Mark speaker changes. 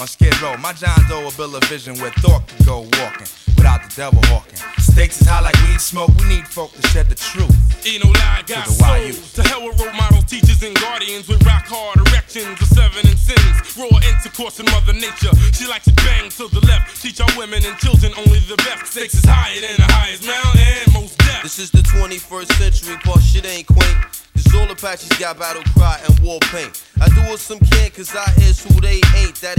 Speaker 1: Skid Row. My John Doe will build a vision where thought can go walking without the devil hawking. Stakes is high like weed smoke. We need folk to shed the truth.
Speaker 2: Ain't no lie, got soul. To hell with role models, teachers, and guardians with rock hard erections of 7 and sins. Raw intercourse in Mother Nature. She likes to bang to the left. Teach our women and children only the best. Stakes is higher than the highest mountain and most depth.
Speaker 3: This is the 21st century, but shit ain't quaint. Cause all Apaches got battle cry and war paint. I do what some can, cause I is who they ain't. That